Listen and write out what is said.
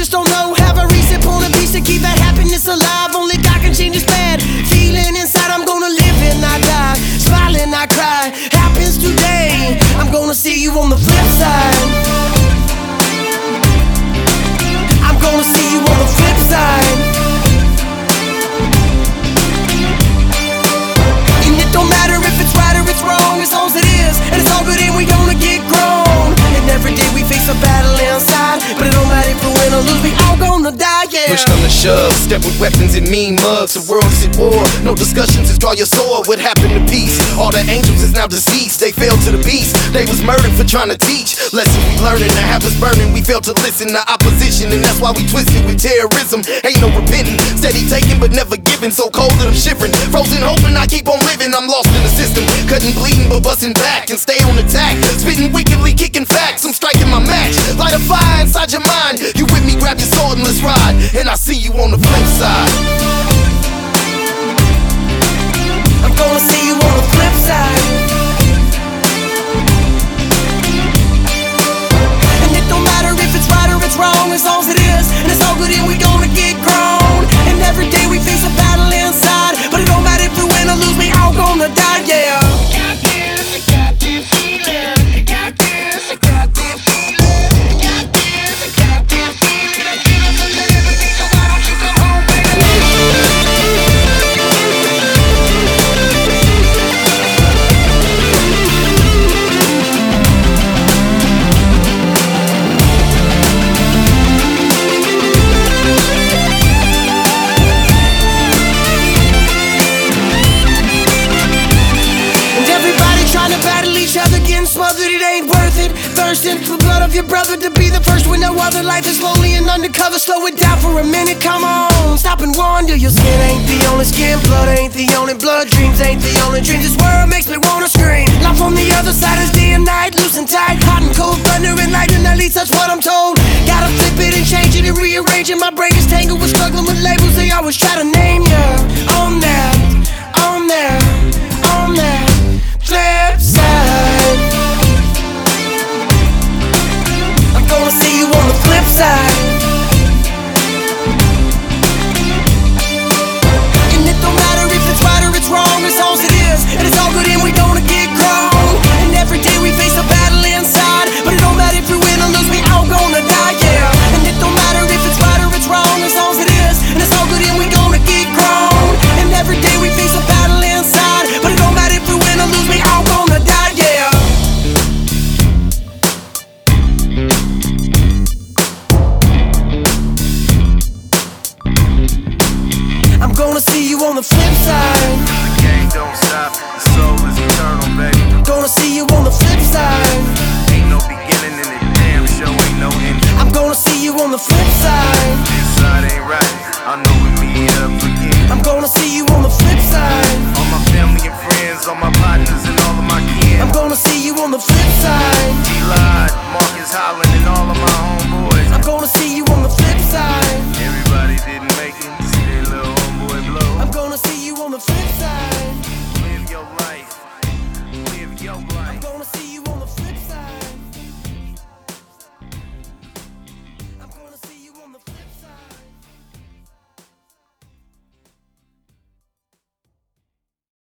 just don't know. Have a reason, pull a piece to keep that happiness alive. Only God can change this bad feeling inside. I'm gonna live and not die, smile and not cry. Happens today, I'm gonna see you on the flip side. I'm gonna see you on the flip side. And it don't matter if it's right or it's wrong, as long as it is, and it's all good and we gonna get grown. And every day we face a battle inside, but it don't matter if we win or lose, we all gonna die, yeah. Push come to shove, step with weapons and mean mugs. The world is at war, no discussions, just draw your sword. What happened to peace? All the angels is now deceased. They fell to the beast, they was murdered for trying to teach. Lessons we learning, to have us burning. We failed to listen to opposition, and that's why we twisted with terrorism. Ain't no repenting, steady taking but never giving. So cold that I'm shivering, frozen hoping I keep on living. I'm lost in the system, cutting, bleeding but busting back and stay on attack. Spitting wickedly, kicking facts, I'm striking my match. Light a fire inside your mind, you with me, grab your sword and let's ride. And I see you on the flip side. I'm gonna see you on the flip side. And it don't matter if it's right or it's wrong, as long as it is, and it's all good and we gonna get grown. And every day we face a battle inside, but it don't matter if we win or lose, we all gonna die, yeah. Smothered, it ain't worth it. Thirsting for blood of your brother to be the first when no other life is lonely and undercover. Slow it down for a minute, come on. Stop and wonder, your skin ain't the only skin, blood ain't the only blood, dreams ain't the only dreams. This world makes me wanna scream. Life on the other side is day and night, loose and tight, hot and cold, thunder and lightning, at least that's what I'm told. Gotta flip it and change it and rearrange it. My brain is tangled with struggling with labels. They always try to name you. On that, on that, on that flip side. Gonna see you on the flip side. And it don't matter if it's right or it's wrong, as long as it is, and it's all good and we gonna get grown. And every day we face a battle inside, but it don't matter if we win or lose, we all gonna die, yeah. And it don't matter if it's right or it's wrong, as long as it is, and it's all good and we gonna get grown. And every day we face a battle inside, but it don't matter if we win or lose, we all gonna die, yeah. I'm gonna see you on the flip side. The game don't stop, the soul is eternal, baby. Gonna see you on the flip side. Ain't no beginning and it damn sure ain't no ending. I'm gonna see you on the flip side. This side ain't right, I know we meet up again. I'm gonna see you on the flip side. All my family and friends, all my partners and all of my kin. I'm gonna see you on the flip side.